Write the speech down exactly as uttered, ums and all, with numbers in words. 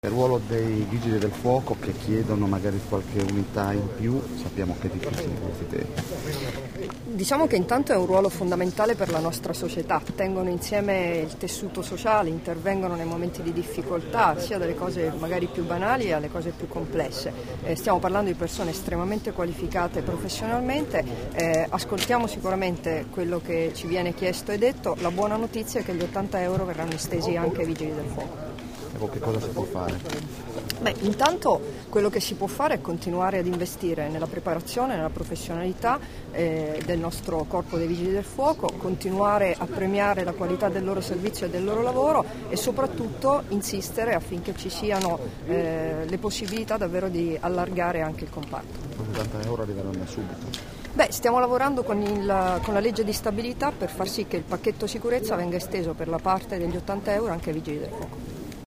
Il ruolo dei vigili del fuoco che chiedono magari qualche unità in più, sappiamo che è difficile in questi tempi. Diciamo che intanto è un ruolo fondamentale per la nostra società, tengono insieme il tessuto sociale, intervengono nei momenti di difficoltà, sia dalle cose magari più banali alle cose più complesse. Eh, stiamo parlando di persone estremamente qualificate professionalmente, eh, ascoltiamo sicuramente quello che ci viene chiesto e detto, la buona notizia è che gli ottanta euro verranno estesi anche ai vigili del fuoco. Ecco, che cosa si può fare? Beh, intanto quello che si può fare è continuare ad investire nella preparazione, nella professionalità eh, del nostro corpo dei vigili del fuoco, continuare a premiare la qualità del loro servizio e del loro lavoro e soprattutto insistere affinché ci siano eh, le possibilità davvero di allargare anche il comparto. ottanta euro arriveranno subito? Beh, stiamo lavorando con, il, con la legge di stabilità per far sì che il pacchetto sicurezza venga esteso per la parte degli ottanta euro anche ai vigili del fuoco.